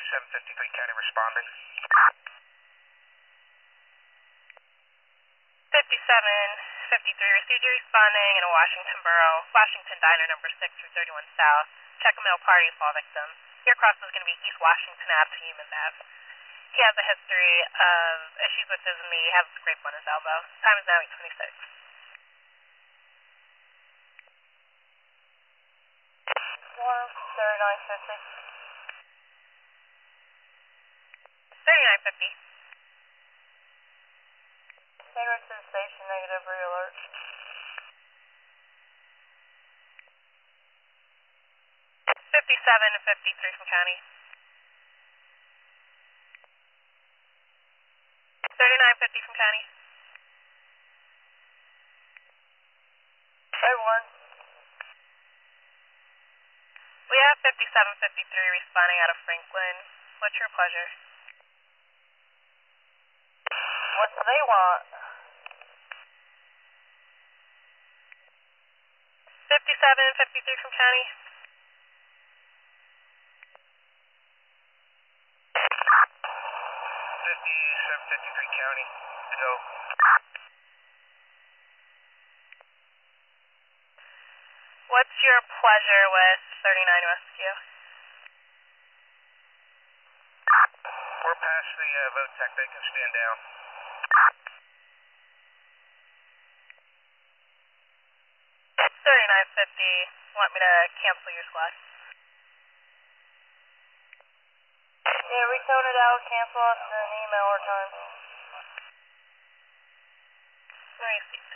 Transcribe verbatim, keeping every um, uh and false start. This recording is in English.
seven fifty-three County responding. fifty-seven fifty-three, received you responding in a Washington Borough, Washington Diner number six through thirty-one South. Check a mail party fall victim. Your cross is going to be East Washington Ave to Humans Ave. He has a history of issues with his knee, has a scrape on his elbow. Time is now eight twenty-six. One thirty-nine fifty. thirty-nine fifty. Henry to the station, negative re-alert. fifty-seven fifty-three from County. thirty-nine fifty from County. Hey, one. We have fifty-seven fifty-three responding out of Franklin. What's your pleasure? What do they want? fifty-seven fifty-three from County. fifty-seven fifty-three County. Go. What's your pleasure with thirty-nine Rescue? We're past the uh, vote tech. They can stand down. thirty-nine fifty. Want me to cancel your squad? Yeah, we tone it out, cancel us, and email our time. Let me see.